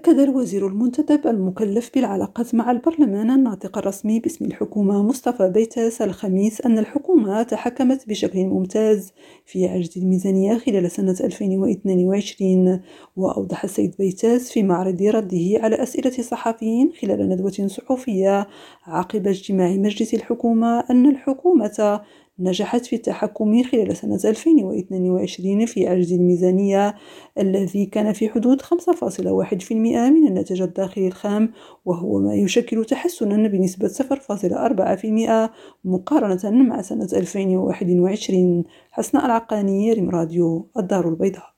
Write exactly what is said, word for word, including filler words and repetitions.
أكد الوزير المنتدب المكلف بالعلاقات مع البرلمان الناطق الرسمي باسم الحكومة مصطفى بيتاس الخميس أن الحكومة تحكمت بشكل ممتاز في عجز الميزانية خلال سنة ألفين واثنين وعشرين. وأوضح السيد بيتاس في معرض رده على أسئلة الصحفيين خلال ندوة صحفية عقب اجتماع مجلس الحكومة أن الحكومة نجحت في التحكم خلال سنة ألفين واثنين وعشرين في عجز الميزانية الذي كان في حدود خمسة فاصلة واحد بالمئة من الناتج الداخلي الخام، وهو ما يشكل تحسنا بنسبة صفر فاصلة أربعة بالمئة مقارنة مع سنة ألفين وواحد وعشرين. حسناء العقاني، ريم راديو، الدار البيضاء.